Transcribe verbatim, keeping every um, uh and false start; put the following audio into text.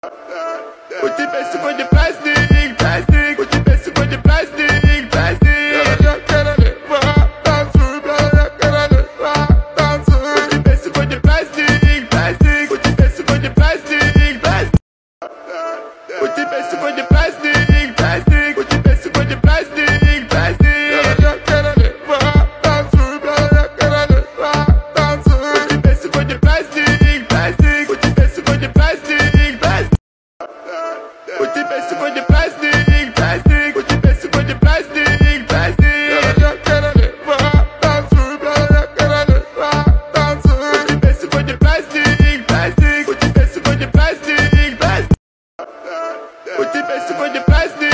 Put the best for the plastic, plastic. Put the best for the plastic, plastic. Put the best for the plastic, plastic. Put the best for the plastic, plastic. Put the best for the plastic, plastic. Put the best for the plastic, plastic. Put the best for the plastic, plastic. Put the best for the plastic, plastic. Put the best for the plastic, plastic. Put the best for the plastic, plastic. Put the best for the plastic, plastic. Put the best for the plastic, plastic. Put the best for the plastic.